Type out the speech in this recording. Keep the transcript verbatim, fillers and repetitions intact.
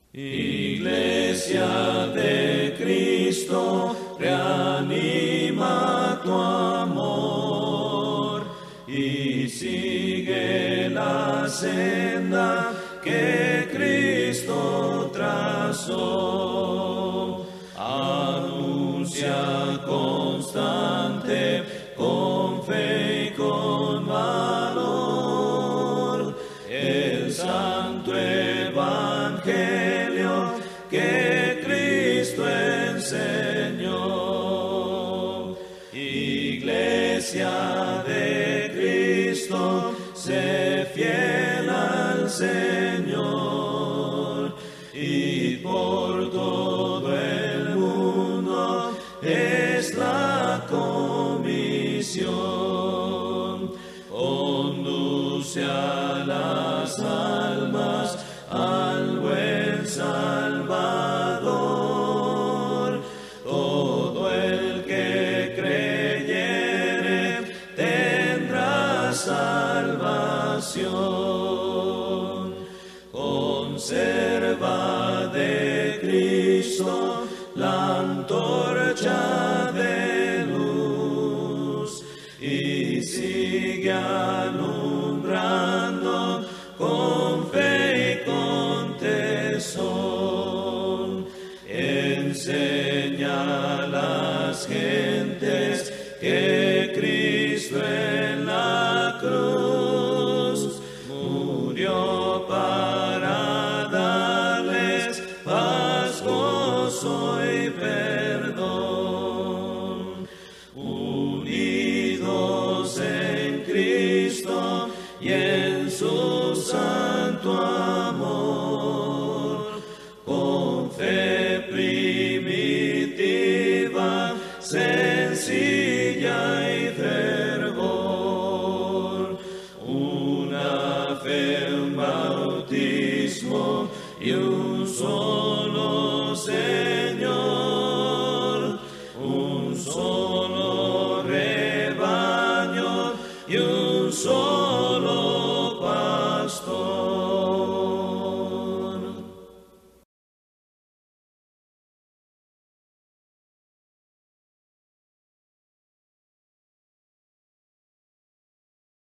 Iglesia de Cristo, reanima tu amor y sigue la senda que Cristo trazó. Anuncia constante con fe y con valor el santo evangelio que Cristo enseñó. Iglesia de Cristo, sé fiel al Señor y por todo el mundo es la comisión. Conduce a las almas al buen Salvador. Todo el que creyere tendrá salvación. Conserva de Cristo la antorcha de luz y sigue alumbrando con fe y con tesón. Enseña a las gentes que Cristo en la cruz murió para darles paz, gozo y perdón. Unidos en Cristo y en su santo amor,